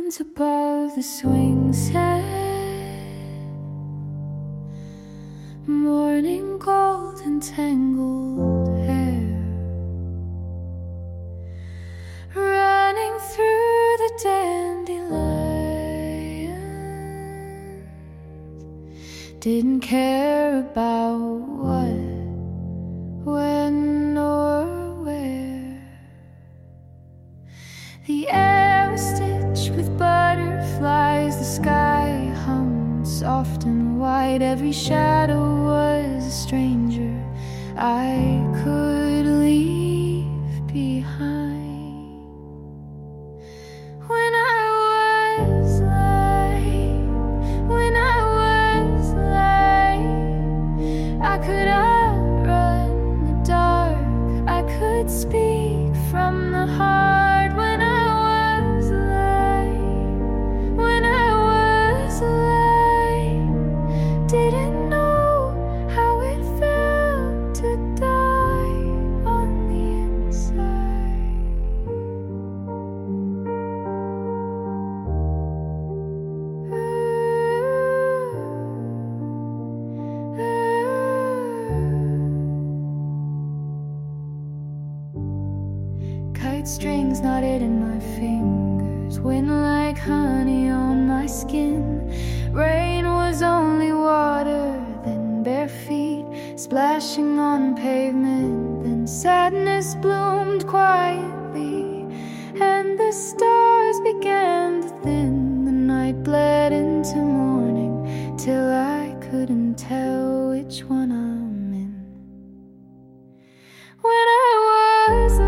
moons above the swing set, morning gold and tangled hair, running through the dandelions. Didn't care about what, when, or where. The air was stitched with butterflies, the sky hummed soft and wide. Every shadow was a stranger I could leave behind. When I was light, I could outrun the dark, I could speak from the heart. Didn't know how it felt to die on the inside. Kite strings knotted in my fingers, wind like honey on my skin. Rain was only water, then bare feet splashing on pavement. Then sadness bloomed quietly, and the stars began to thin. The night bled into morning, till I couldn't tell which one I'm in. When I was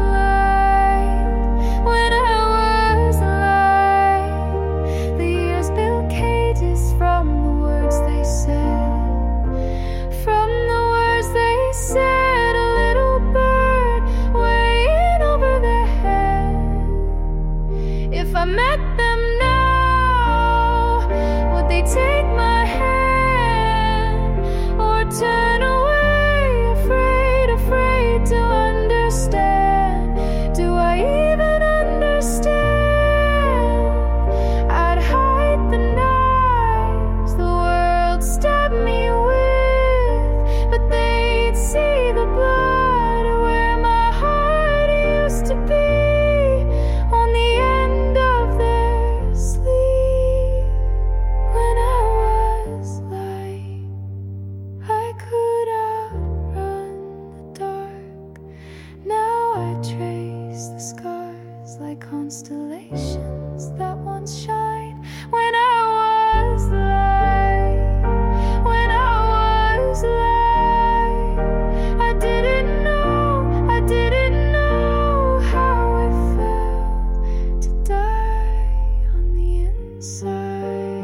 the years built cages from the words they said. From the words they said, a little bird weighing over their head. If I met them now, would they take my hand or turn away, afraid to understand? Do I even understand? I'd hide the knives the world stabbed me with, but they'd see the blood where my heart used to be, on the end of their sleeve. When I was light, I could outrun the dark. Now I trace the scars like constellations that once shined. When I was light, I didn't know how it felt to die on the inside.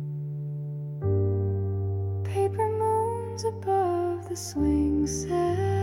Paper moons above the swing set,